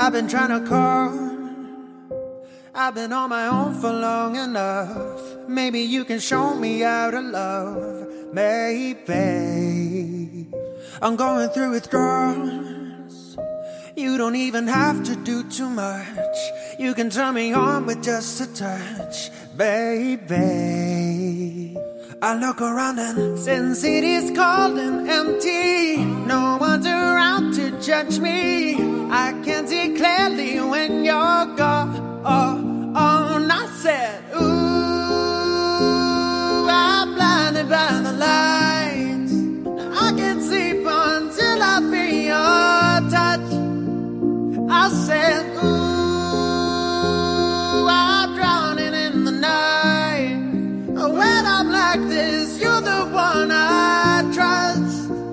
I've been trying to call. I've been on my own for long enough. Maybe you can show me how to love. Maybe I'm going through withdrawals. You don't even have to do too much. You can turn me on with just a touch, baby. I look around and since it is cold and empty, no one's around to judge me. I can see clearly when you're gone. And I said, ooh, I'm blinded by the lights. I can't sleep until I feel your touch. I said, ooh, I'm drowning in the night. When I'm like this, you're the one I trust.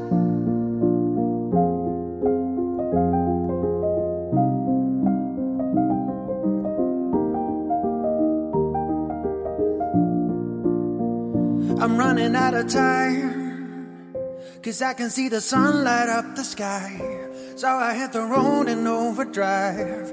I'm running out of time, 'cause I can see the sun light up the sky. So I hit the road in overdrive,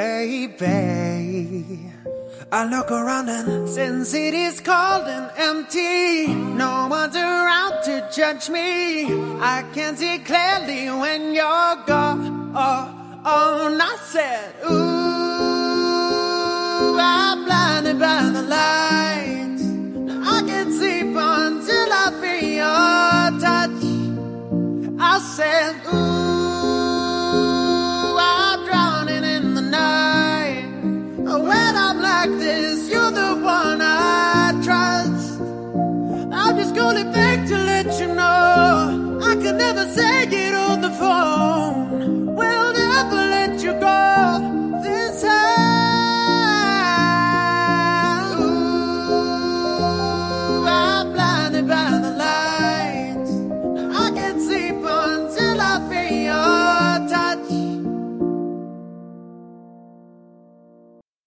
baby. I look around and since it is cold and empty, no one's around to judge me. I can see clearly when you're gone. And I said, ooh, I'm blinded by the lights. I can't sleep until I feel your touch. I said, ooh, I'm drowning in the night. When I'm like this, you're the one I trust. I'm just calling back to let you know I could never say it